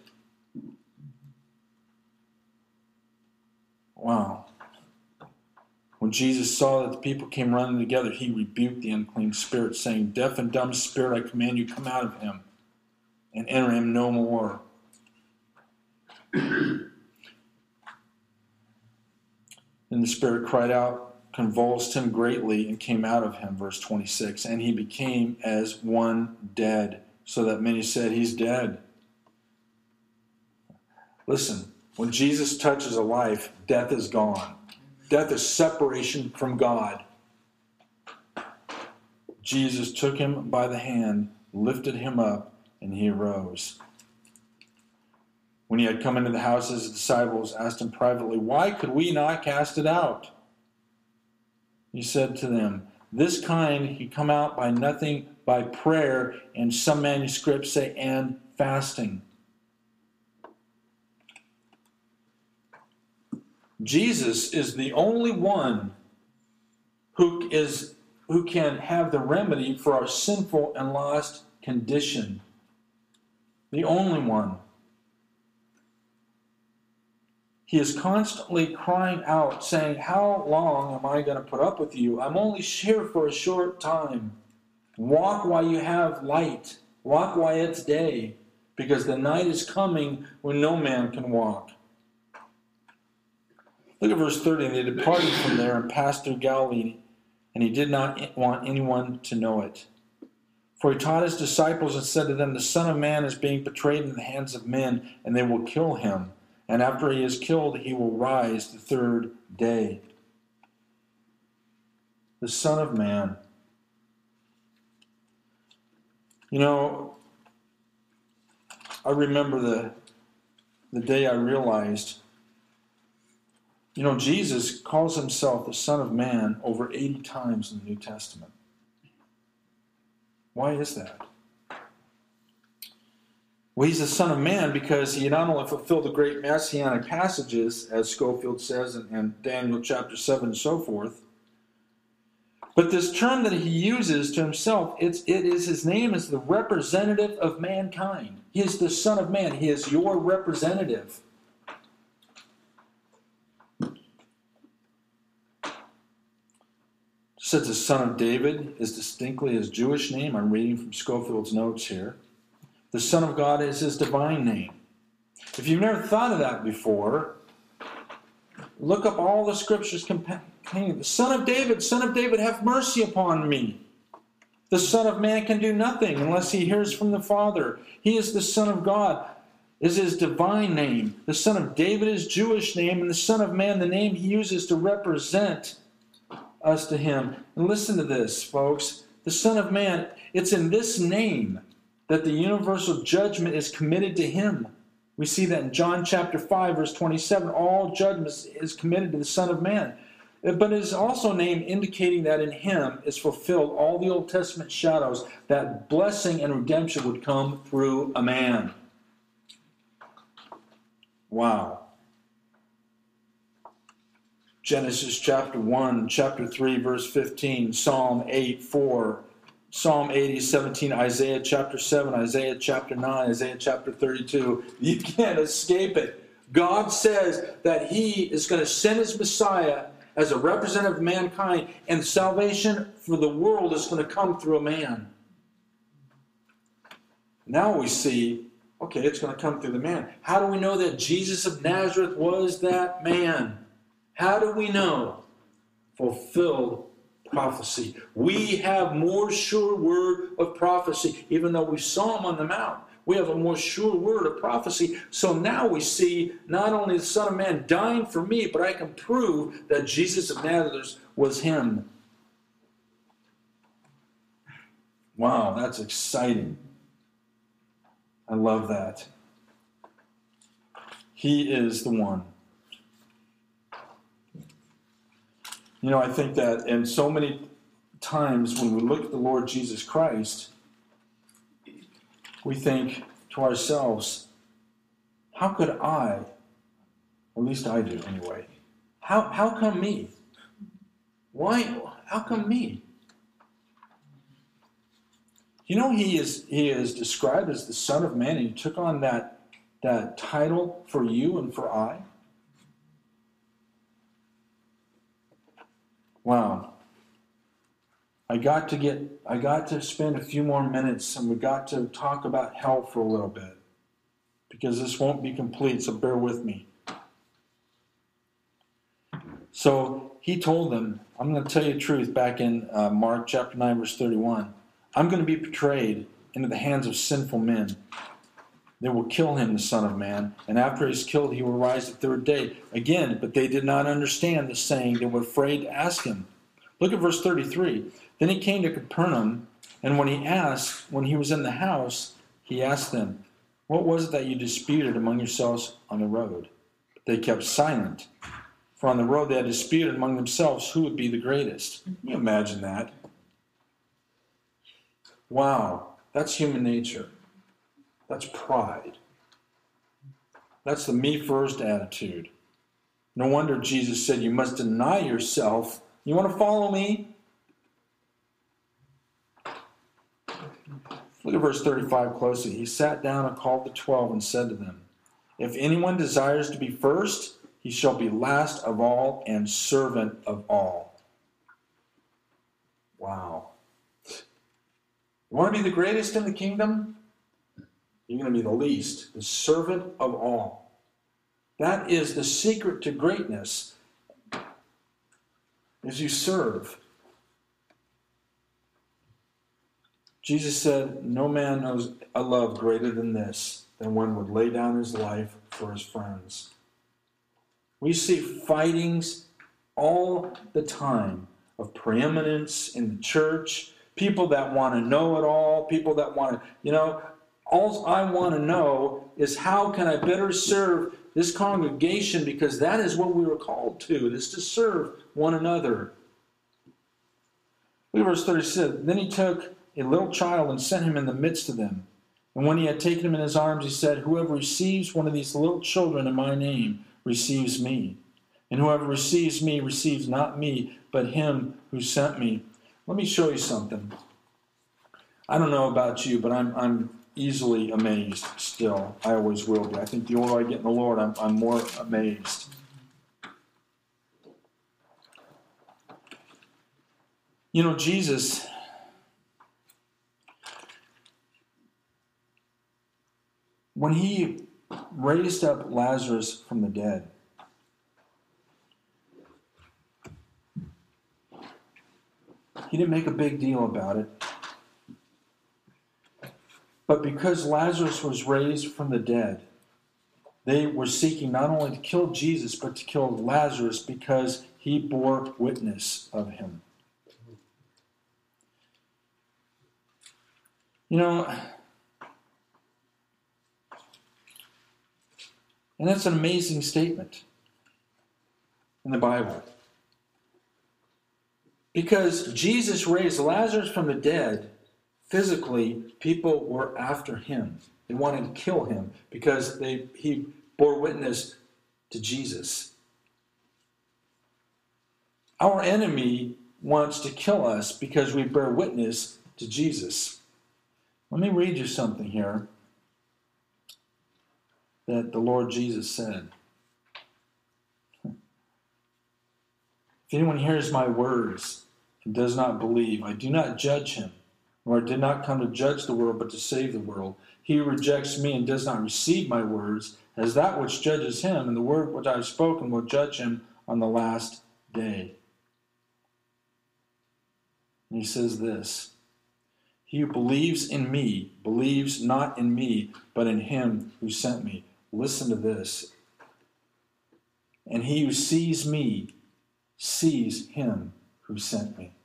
Wow. When Jesus saw that the people came running together, He rebuked the unclean spirit, saying, "Deaf and dumb spirit, I command you, come out of him, and enter him no more." And the spirit cried out, convulsed him greatly, and came out of him, verse twenty-six. And he became as one dead, so that many said, "He's dead." Listen, when Jesus touches a life, death is gone. Death is separation from God. Jesus took him by the hand, lifted him up, and he arose. When he had come into the house, his disciples asked him privately, "Why could we not cast it out?" He said to them, "This kind can come out by nothing by prayer," and some manuscripts say, "and fasting." Jesus is the only one who is who can have the remedy for our sinful and lost condition. The only one. He is constantly crying out, saying, "How long am I going to put up with you? I'm only here for a short time. Walk while you have light. Walk while it's day, because the night is coming when no man can walk." Look at verse thirty. And they departed from there and passed through Galilee, and he did not want anyone to know it. For he taught his disciples and said to them, "The Son of Man is being betrayed in the hands of men, and they will kill him. And after he is killed, he will rise the third day." The Son of Man. You know, I remember the, the day I realized, you know, Jesus calls himself the Son of Man over eighty times in the New Testament. Why is that? Well, he's the Son of Man because he not only fulfilled the great messianic passages, as Schofield says in, in Daniel chapter seven and so forth, but this term that he uses to himself, it's, it is his name is the representative of mankind. He is the Son of Man. He is your representative. Says the Son of David is distinctly his Jewish name. I'm reading from Schofield's notes here. The Son of God is his divine name. If you've never thought of that before, look up all the scriptures containing the Son of David, Son of David, have mercy upon me. The Son of Man can do nothing unless he hears from the Father. He is the Son of God, is his divine name. The Son of David is Jewish name, and the Son of Man, the name he uses to represent us to him. And listen to this, folks. The Son of Man, it's in this name that the universal judgment is committed to him. We see that in John chapter five, verse twenty-seven. All judgment is committed to the Son of Man. But it is also a name indicating that in him is fulfilled all the Old Testament shadows, that blessing and redemption would come through a man. Wow. Genesis chapter one, chapter three, verse fifteen, Psalm eight, four, Psalm eighty, seventeen, Isaiah chapter seven, Isaiah chapter nine, Isaiah chapter thirty-two. You can't escape it. God says that he is going to send his Messiah as a representative of mankind, and salvation for the world is going to come through a man. Now we see, okay, it's going to come through the man. How do we know that Jesus of Nazareth was that man? How do we know? Fulfilled prophecy. We have more sure word of prophecy, even though we saw him on the mount. We have a more sure word of prophecy. So now we see not only the Son of Man dying for me, but I can prove that Jesus of Nazareth was him. Wow, that's exciting. I love that. He is the one. You know, I think that in so many times when we look at the Lord Jesus Christ, we think to ourselves, how could I, at least I do anyway, how, how come me? Why? How come me? You know, he is he is described as the Son of Man, and he took on that, that title for you and for I. Wow. I got to get I got to spend a few more minutes, and we got to talk about hell for a little bit, because this won't be complete, so bear with me. So he told them, I'm going to tell you the truth, back in uh, Mark chapter nine, verse thirty-one. I'm going to be betrayed into the hands of sinful men. They will kill him, the Son of Man, and after he is killed, he will rise the third day. Again, but they did not understand the saying. They were afraid to ask him. Look at verse thirty-three. Then he came to Capernaum, and when he asked, when he was in the house, he asked them, what was it that you disputed among yourselves on the road? But they kept silent. For on the road they had disputed among themselves who would be the greatest. Can you imagine that? Wow, that's human nature. That's pride. That's the me first attitude. No wonder Jesus said you must deny yourself. You want to follow me? Look at verse thirty-five closely. He sat down and called the twelve and said to them, if anyone desires to be first, he shall be last of all and servant of all. Wow. You want to be the greatest in the kingdom? You're going to be the least, the servant of all. That is the secret to greatness, is you serve. Jesus said, no man knows a love greater than this, than one would lay down his life for his friends. We see fightings all the time of preeminence in the church, people that want to know it all, people that want to, you know, all I want to know is how can I better serve this congregation, because that is what we were called to, is to serve one another. Look at verse thirty-six. Then he took a little child and set him in the midst of them. And when he had taken him in his arms, he said, whoever receives one of these little children in my name receives me. And whoever receives me receives not me, but him who sent me. Let me show you something. I don't know about you, but I'm I'm easily amazed still. I always will be. I think the older I get in the Lord, I'm, I'm more amazed. You know, Jesus, when he raised up Lazarus from the dead, he didn't make a big deal about it. But because Lazarus was raised from the dead, they were seeking not only to kill Jesus, but to kill Lazarus because he bore witness of him. You know, and that's an amazing statement in the Bible. Because Jesus raised Lazarus from the dead, physically, people were after him. They wanted to kill him because they he bore witness to Jesus. Our enemy wants to kill us because we bear witness to Jesus. Let me read you something here that the Lord Jesus said. If anyone hears my words and does not believe, I do not judge him. For I did not come to judge the world, but to save the world. He who rejects me and does not receive my words as that which judges him, and the word which I have spoken will judge him on the last day. And he says this, he who believes in me believes not in me, but in him who sent me. Listen to this. And he who sees me sees him who sent me.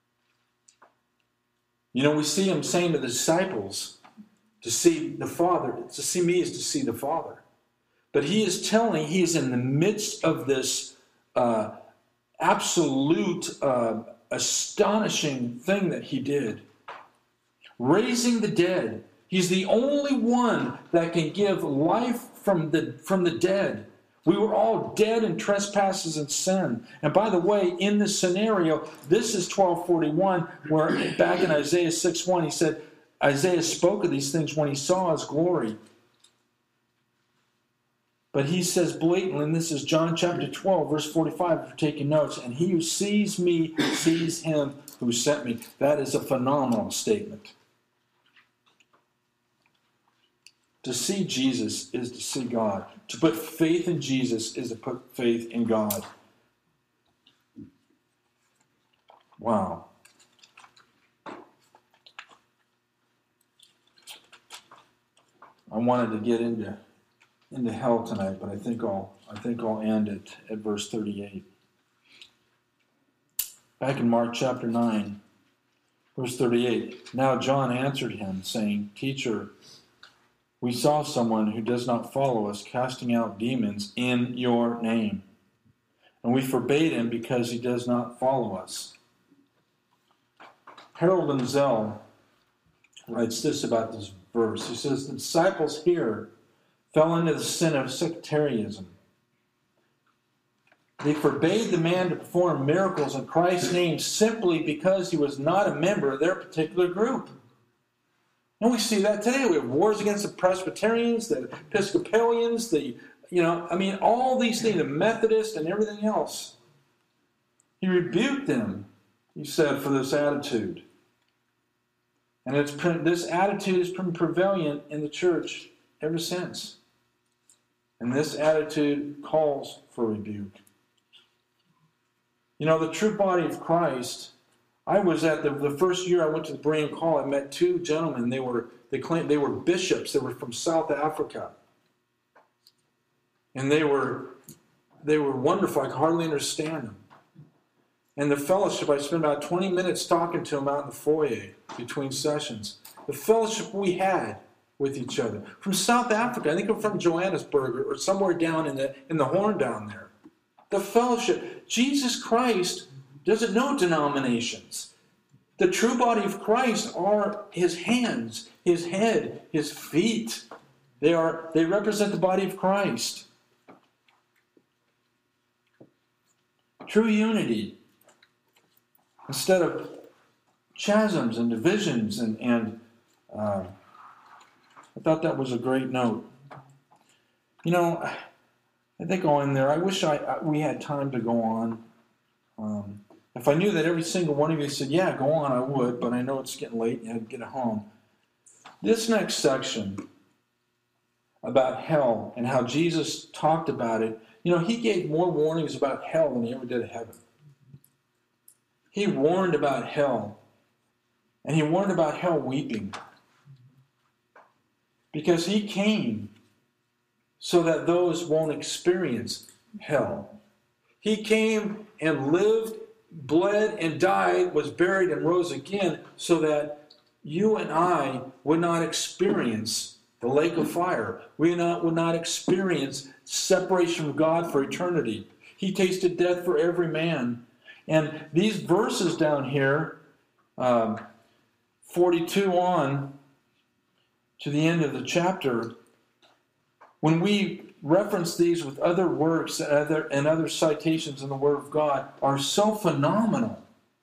You know, we see him saying to the disciples, to see the Father, to see me is to see the Father. But he is telling, he is in the midst of this uh, absolute, uh, astonishing thing that he did. Raising the dead. He's the only one that can give life from the, from the dead. We were all dead in trespasses and sin. And by the way, in this scenario, this is twelve forty-one, where back in Isaiah six one, he said, Isaiah spoke of these things when he saw his glory. But he says blatantly, and this is John chapter twelve, verse forty-five, if you're taking notes, and he who sees me sees him who sent me. That is a phenomenal statement. To see Jesus is to see God. To put faith in Jesus is to put faith in God. Wow. I wanted to get into into hell tonight, but I think I'll I think I'll end it at verse thirty-eight. Back in Mark chapter nine, verse thirty-eight. Now John answered him, saying, Teacher, we saw someone who does not follow us casting out demons in your name, and we forbade him because he does not follow us. Harold Lindsell writes this about this verse. He says, the disciples here fell into the sin of sectarianism. They forbade the man to perform miracles in Christ's name simply because he was not a member of their particular group. And we see that today. We have wars against the Presbyterians, the Episcopalians, the, you know, I mean, all these things, the Methodists and everything else. He rebuked them, he said, for this attitude. And it's this attitude has been prevalent in the church ever since. And this attitude calls for rebuke. You know, the true body of Christ, I was at the, the first year I went to the Berean Call, I met two gentlemen. They were they claimed they were bishops. They were from South Africa. And they were they were wonderful. I could hardly understand them. And the fellowship, I spent about twenty minutes talking to them out in the foyer between sessions. The fellowship we had with each other. From South Africa, I think I'm from Johannesburg or somewhere down in the in the Horn down there. The fellowship. Jesus Christ doesn't know denominations. The true body of Christ are his hands, his head, his feet. They are they represent the body of Christ. True unity. Instead of chasms and divisions and, and uh, I thought that was a great note. You know, I think I'll end there. I wish I, I we had time to go on. Um, if I knew that every single one of you said, yeah, go on, I would, but I know it's getting late and I have to get home. This next section about hell and how Jesus talked about it, you know, he gave more warnings about hell than he ever did heaven. He warned about hell. And he warned about hell weeping. Because he came so that those won't experience hell. He came and lived, bled, and died, was buried, and rose again so that you and I would not experience the lake of fire. We not, would not experience separation from God for eternity. He tasted death for every man. And these verses down here, um, forty-two on to the end of the chapter, when we reference these with other works and other, and other citations in the Word of God, are so phenomenal.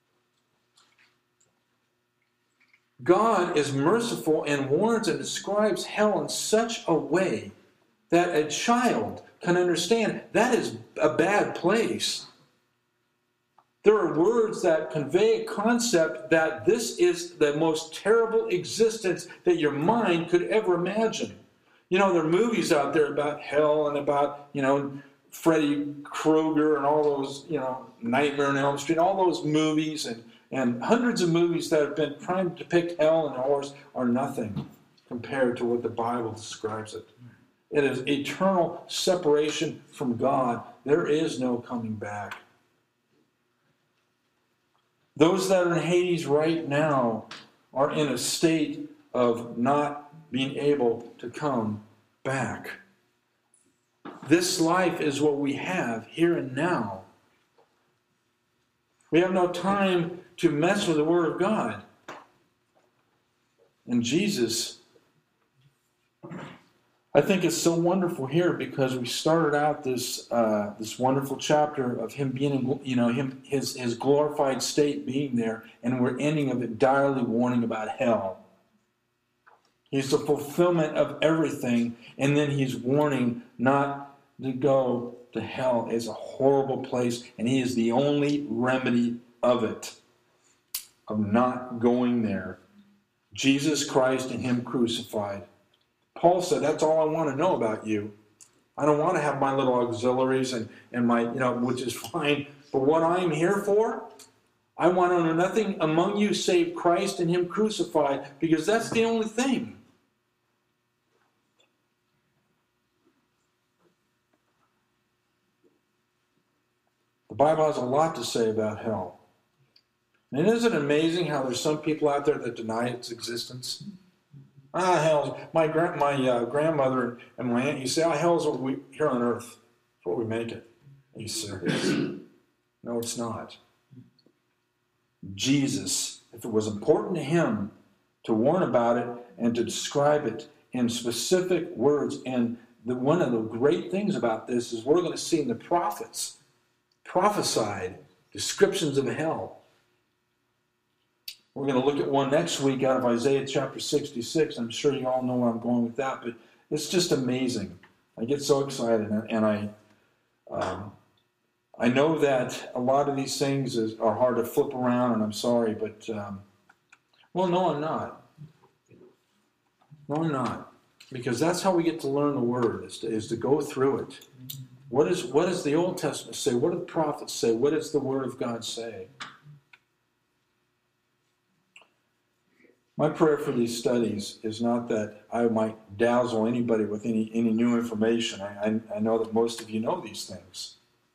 God is merciful and warns and describes hell in such a way that a child can understand that is a bad place. There are words that convey a concept that this is the most terrible existence that your mind could ever imagine. You know, there are movies out there about hell and about, you know, Freddy Krueger and all those, you know, Nightmare on Elm Street, all those movies and, and hundreds of movies that have been trying to depict hell and horrors are nothing compared to what the Bible describes it. It is eternal separation from God. There is no coming back. Those that are in Hades right now are in a state of not being able to come back. This life is what we have here and now. We have no time to mess with the Word of God. And Jesus I think it's so wonderful here because we started out this uh, this wonderful chapter of him being, in, you know, him his his glorified state being there, and we're ending of it direly warning about hell. He's the fulfillment of everything, and then he's warning not to go to hell. It's a horrible place, and he is the only remedy of it, of not going there. Jesus Christ and him crucified. Paul said, that's all I want to know about you. I don't want to have my little auxiliaries and, and my, you know, which is fine. But what I am here for, I want to know nothing among you save Christ and him crucified, because that's the only thing. The Bible has a lot to say about hell. And isn't it amazing how there's some people out there that deny its existence? Ah, hell, my grand, my uh, grandmother and my aunt used to say, oh, hell's what we, here on earth. It's what we make it. Are you serious? No, it's not. Jesus, if it was important to him to warn about it and to describe it in specific words, and the, one of the great things about this is we're going to see in the prophets, prophesied descriptions of hell. We're going to look at one next week out of Isaiah chapter sixty-six. I'm sure you all know where I'm going with that, but it's just amazing. I get so excited, and I um, I know that a lot of these things is, are hard to flip around, and I'm sorry, but um, well, no, I'm not. No, I'm not, because that's how we get to learn the Word, is to, is to go through it. What is what does the Old Testament say? What do the prophets say? What does the Word of God say? My prayer for these studies is not that I might dazzle anybody with any, any new information. I, I, I know that most of you know these things.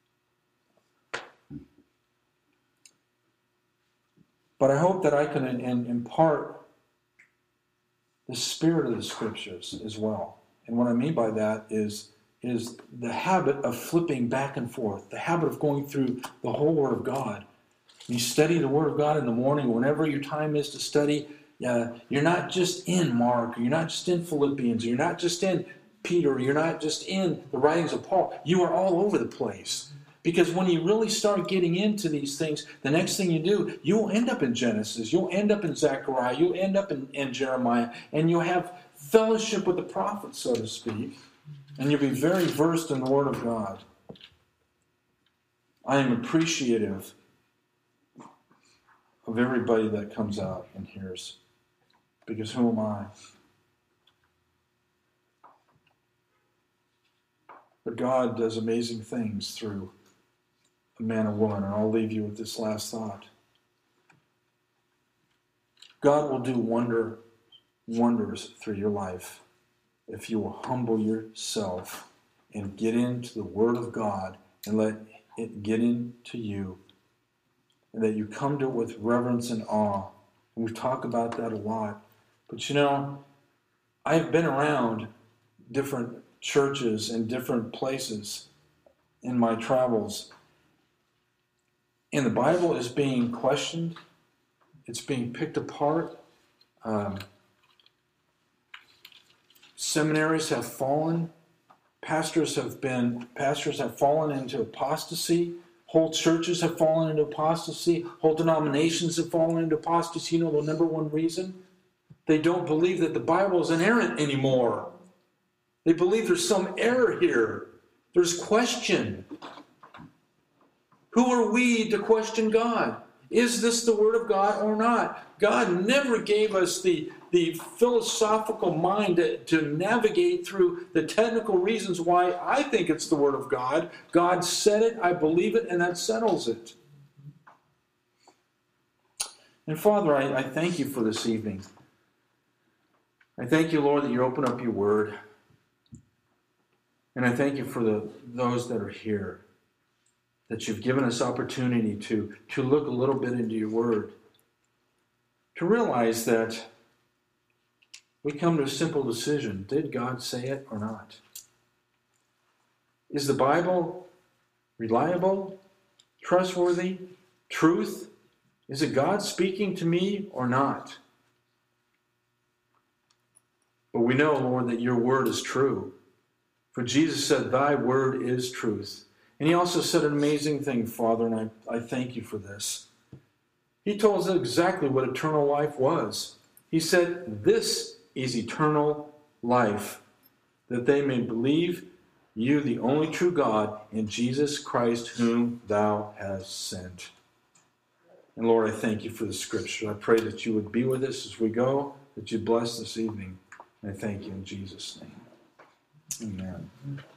But I hope that I can in, in, impart the spirit of the Scriptures as well. And what I mean by that is, is the habit of flipping back and forth, the habit of going through the whole Word of God. You study the Word of God in the morning, whenever your time is to study. Uh, you're not just in Mark, or you're not just in Philippians, or you're not just in Peter, or you're not just in the writings of Paul. You are all over the place. Because when you really start getting into these things, the next thing you do, you'll end up in Genesis, you'll end up in Zechariah, you'll end up in, in Jeremiah, and you'll have fellowship with the prophets, so to speak, and you'll be very versed in the Word of God. I am appreciative of everybody that comes out and hears. Because who am I? But God does amazing things through a man or woman, and I'll leave you with this last thought. God will do wonder, wonders through your life if you will humble yourself and get into the Word of God and let it get into you, and that you come to it with reverence and awe. And we talk about that a lot. But you know, I've been around different churches and different places in my travels. And the Bible is being questioned. It's being picked apart. Um, seminaries have fallen. Pastors have been, pastors have fallen into apostasy. Whole churches have fallen into apostasy. Whole denominations have fallen into apostasy. You know the number one reason? They don't believe that the Bible is inerrant anymore. They believe there's some error here. There's question. Who are we to question God? Is this the Word of God or not? God never gave us the, the philosophical mind to, to navigate through the technical reasons why I think it's the Word of God. God said it, I believe it, and that settles it. And Father, I, I thank you for this evening. I thank you, Lord, that you open up your Word. And I thank you for the those that are here, that you've given us opportunity to, to look a little bit into your Word, to realize that we come to a simple decision. Did God say it or not? Is the Bible reliable, trustworthy, truth? Is it God speaking to me or not? But we know, Lord, that your word is true. For Jesus said, thy word is truth. And he also said an amazing thing, Father, and I, I thank you for this. He told us exactly what eternal life was. He said, this is eternal life, that they may believe you, the only true God, and Jesus Christ, whom thou hast sent. And Lord, I thank you for the scripture. I pray that you would be with us as we go, that you bless this evening. And I thank you in Jesus' name. Amen.